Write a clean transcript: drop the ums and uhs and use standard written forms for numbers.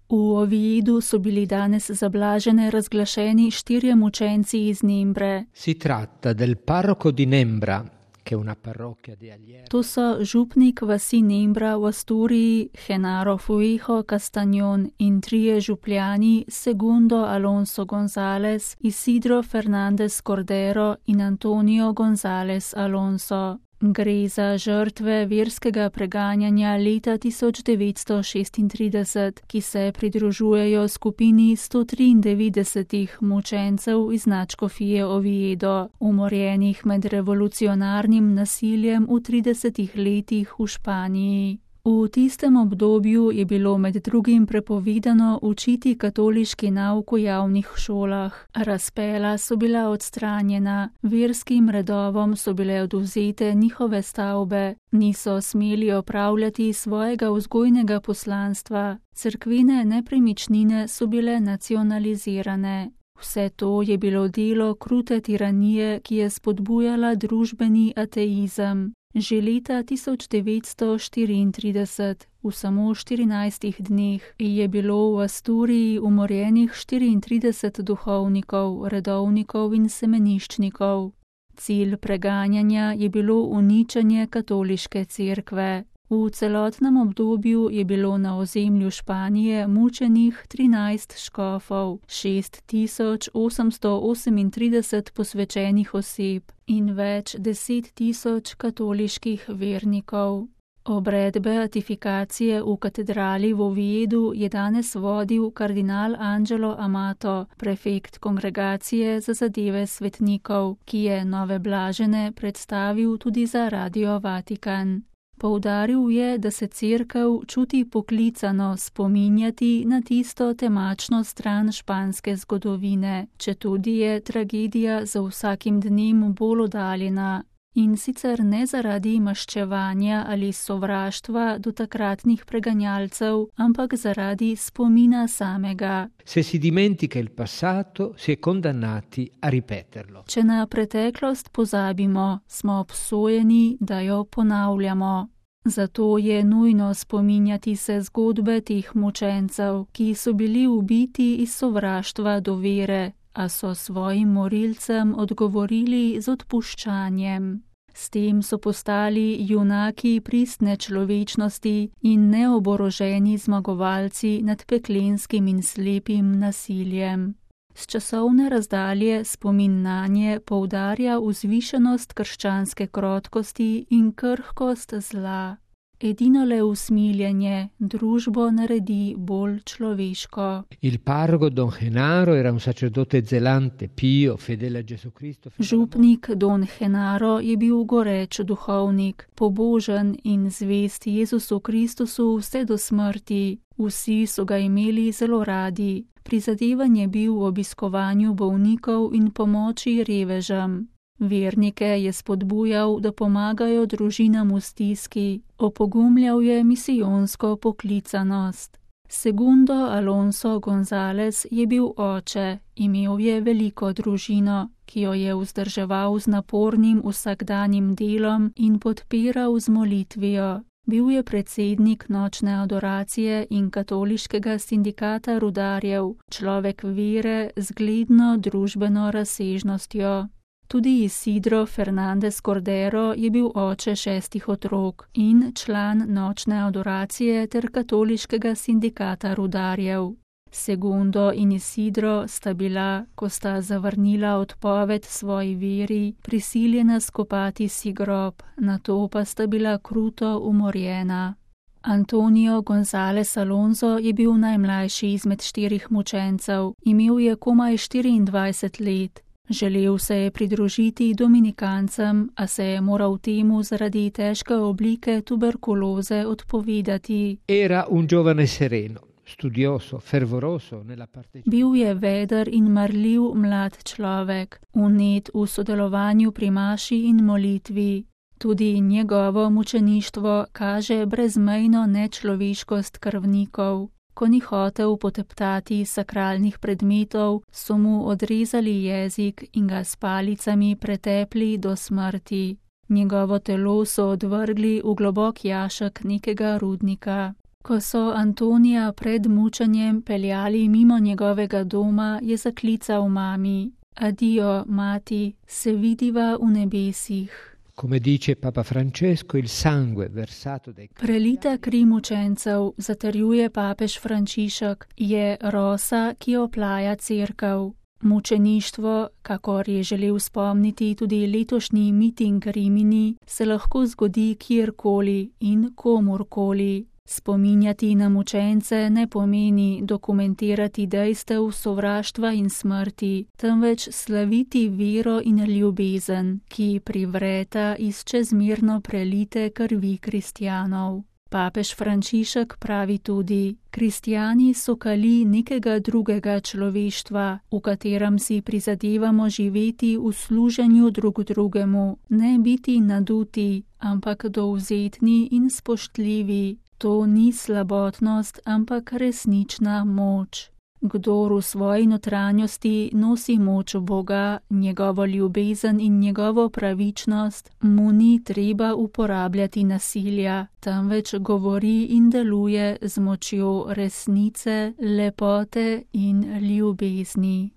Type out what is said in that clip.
V Oviedu so bili danes za blažene razglašeni 4 mučenci iz Nembre. Si tratta del parroco di Nembra, che è una parrocchia di Alier. To so župnik vasi Nembra v Asturiji, Genaro Fuejo Castañón in 3 župljani, Segundo Alonso González, Isidro Fernández Cordero in Antonio González Alonso. Gre za žrtve verskega preganjanja leta 1936, ki se pridružujejo skupini 193 mučencev iz nadškofije Oviedo, umorjenih med revolucionarnim nasiljem v 30 letih v Španiji. V tistem obdobju je bilo med drugim prepovedano učiti katoliški nauk v javnih šolah. Razpela so bila odstranjena, verskim redovom so bile odvzete njihove stavbe, niso smeli opravljati svojega vzgojnega poslanstva, cerkvene nepremičnine so bile nacionalizirane. Vse to je bilo delo krute tiranije, ki je spodbujala družbeni ateizem. Že leta 1934, v samo 14 dneh, je bilo v Asturiji umorjenih 34 duhovnikov, redovnikov in semeniščnikov. Cilj preganjanja je bilo uničenje katoliške cerkve. V celotnem obdobju je bilo na ozemlju Španije mučenih 13 škofov, 6838 posvečenih oseb in več 10.000 katoliških vernikov. Obred beatifikacije v katedrali v Oviedu je danes vodil kardinal Angelo Amato, prefekt kongregacije za zadeve svetnikov, ki je nove blažene predstavil tudi za Radio Vatikan. Poudaril je, da se cerkev čuti poklicano spominjati na tisto temačno stran španske zgodovine, četudi je tragedija za vsakim dnem bolj oddaljena. In sicer ne zaradi maščevanja ali sovraštva do takratnih preganjalcev, ampak zaradi spomina samega. Se si dimentica il passato, si è condannati a ripeterlo. Če na preteklost pozabimo, smo obsojeni, da jo ponavljamo. Zato je nujno spominjati se zgodbe teh mučencev, ki so bili ubiti iz sovraštva do vere, a so svojim morilcem odgovorili z odpuščanjem. S tem so postali junaki pristne človečnosti in neoboroženi zmagovalci nad peklenskim in slepim nasiljem. S časovne razdalje spomin nanje poudarja vzvišenost krščanske krotkosti in krhkost zla. Edinole usmiljenje družbo naredi bolj človeško. Il parroco Don Genaro era un sacerdote zelante, pio, fedele a Gesù Cristo. Župnik Don Genaro je bil goreč duhovnik, pobožen in zvest Jezusu Kristusu vse do smrti. Vsi so ga imeli zelo radi. Prizadevan je bil v obiskovanju bolnikov in pomoči revežem. Vernike je spodbujal, da pomagajo družinam v stiski, opogumljal je misijonsko poklicanost. Segundo Alonso González je bil oče, imel je veliko družino, ki jo je vzdrževal z napornim vsakdanjim delom in podpiral z molitvijo. Bil je predsednik nočne adoracije in katoliškega sindikata rudarjev, človek vere z zgledno družbeno razsežnostjo. Tudi Isidro Fernández Cordero je bil oče 6 otrok in član nočne adoracije ter katoliškega sindikata rudarjev. Segundo in Isidro sta bila, ko sta zavrnila odpoved svoji veri, prisiljena skopati si grob, nato pa sta bila kruto umorjena. Antonio González Alonso je bil najmlajši izmed 4 mučencev, imel je komaj 24 let. Želel se je pridružiti dominikancem, a se je moral temu zaradi težke oblike tuberkuloze odpovedati. Era un giovane sereno, studioso, fervoroso nella partecipazione. Bil je veder in marljiv mlad človek, vnet v sodelovanju pri maši in molitvi. Tudi njegovo mučeništvo kaže brezmejno nečloveškost krvnikov. Ko ni hotel poteptati sakralnih predmetov, so mu odrezali jezik in ga s palicami pretepli do smrti. Njegovo telo so odvrgli v globok jašek nekega rudnika. Ko so Antonija pred mučenjem peljali mimo njegovega doma, je zaklical mami: Adijo, mati, se vidiva v nebesih. Come dice Papa Francesco, il sangue versato dai Prelita kri mučencev, zatrjuje papež Frančišek, je rosa, ki oplaja cerkev. Mučeništvo, kakor je želel spomniti tudi letošnji miting Rimini, se lahko zgodi kjerkoli in komurkoli. Spominjati na mučence ne pomeni dokumentirati dejstev sovraštva in smrti, temveč slaviti vero in ljubezen, ki privreta iz čezmerno prelite krvi kristjanov. Papež Frančišek pravi tudi: kristjani so kali nekega drugega človeštva, v katerem si prizadevamo živeti v služenju drug drugemu, ne biti naduti, ampak dovzetni in spoštljivi. To ni slabotnost, ampak resnična moč. Kdor v svoji notranjosti nosi moč Boga, njegovo ljubezen in njegovo pravičnost, mu ni treba uporabljati nasilja, temveč govori in deluje z močjo resnice, lepote in ljubezni.